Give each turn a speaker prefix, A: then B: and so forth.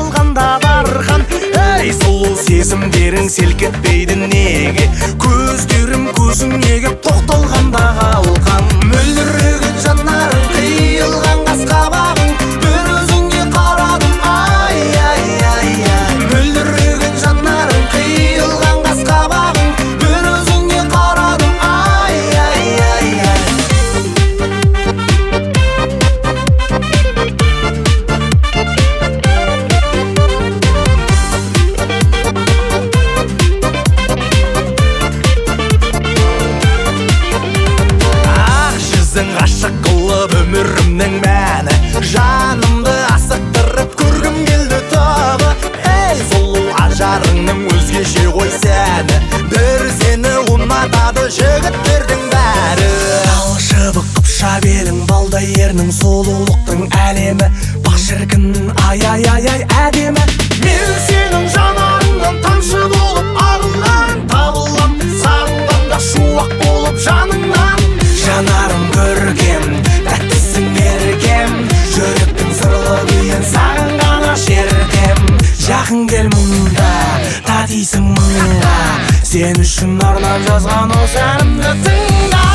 A: тоқталғанда дархан. Ей сұлу сезімдерің селкетпейді неге, көздерім көзіңе кеп тоқталғанда қалқан. Мөлдіреген жанарың қиылған қас қабағың, бір өзіңе қарадым ай ай ай ай. Мөлдіреген жанарың қиылған қас қабағың, бір өзіңе қарадым ай ай ай ай. Ғашық қылып өмірімнің мәні, жанымды асықтырып көргім келді тағы. Ей сұлу ажарыңның өзгеше ғой сәні, бір сені ұнатады жігіттердің бәрі. Алшыбық қыпша белің балдай ернің, сұлулықтың әлемі, бақ шіркін ай ай ай ай әдемі. Мен сенің жанарыңнан тамшы болып ағылған, табылам сағынғанда шуақ болып жаныңнан. Жанарым көркем, тәттісің еркем, жүректің сырлы күйін сағынғана шеркем. Жақын кел мұнда, татисың мұнда, сен үшін арнап жазған осы әнімді тыңда.